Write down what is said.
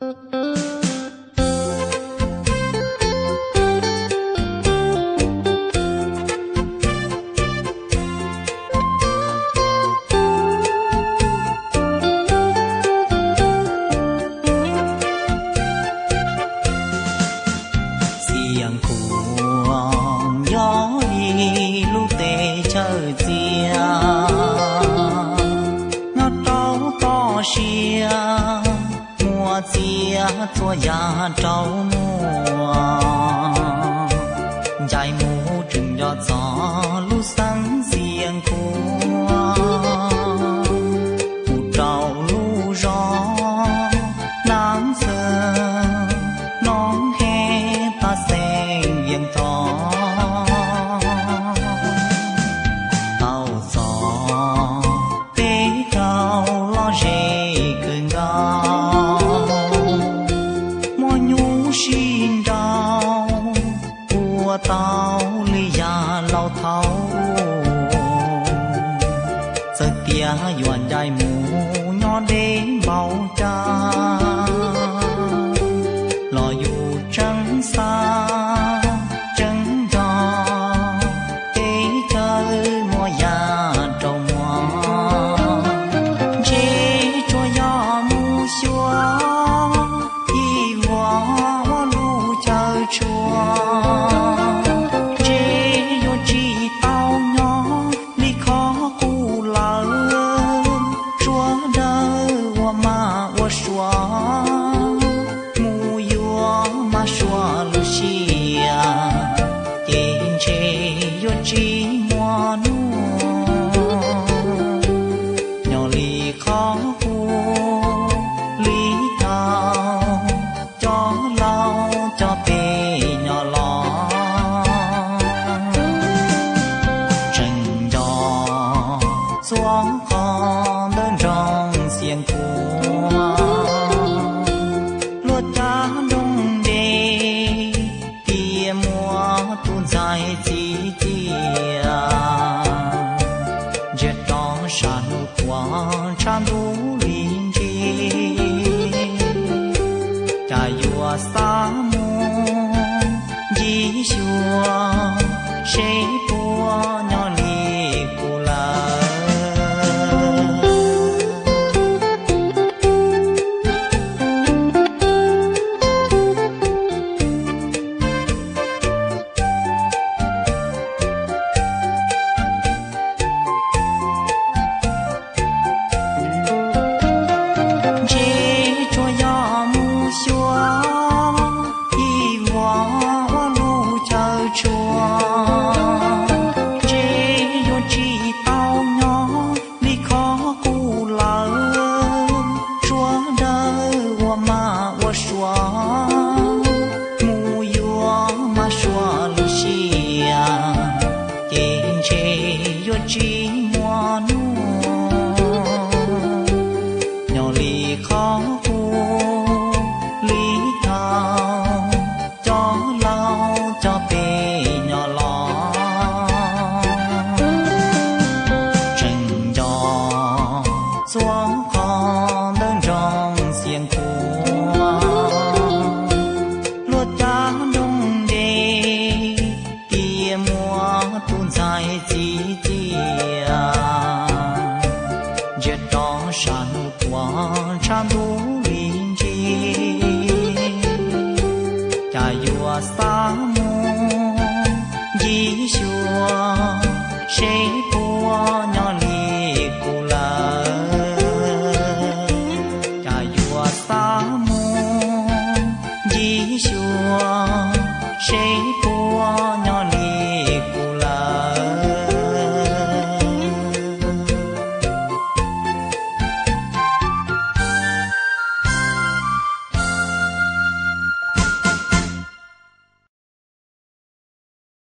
thua ya trâu mùa dài mũ trừng cho gió lu sáng riêng của mũ trâu lu gió nắng sơ nón he ta sen viên thọ tàu gió tế cao lo rê cơn gao xin đau của tao lý ya lao thấu giờ tia yuan dài mù nhỏ đến bao cha lo dù trắng xa trắng gió tế chơi mùa ya trồng hoa chế cho ya mu xua chúa chế yo chỉ tao nhỏ đi khó cu lỡ chúa đỡ wa ma wa xóa mu yo ma xóa lucia trên chế yo chỉ mua nu nhỏ li khó cu li thao cho lao cho tê xuống con đơn trong xiên cua luật ta đông đê tia mùa tuôn dài chi chia giết đó sàn qua tràn đủ linh chi ta yua sa mu di xua sẽ bùa nhỏ li cu la chỉ mua nu nhỏ li khó cu lý thao cho lao cho tê nhỏ lo trần gió xuống con đơn trong xiên cua luật ta đông đê tia mùa tuôn dài chi giết đó sàn qua tràn đủ linh chi cha yua sa mu di xua sẽ bùa nhỏ li cu la cha yua sa mu di xua sẽ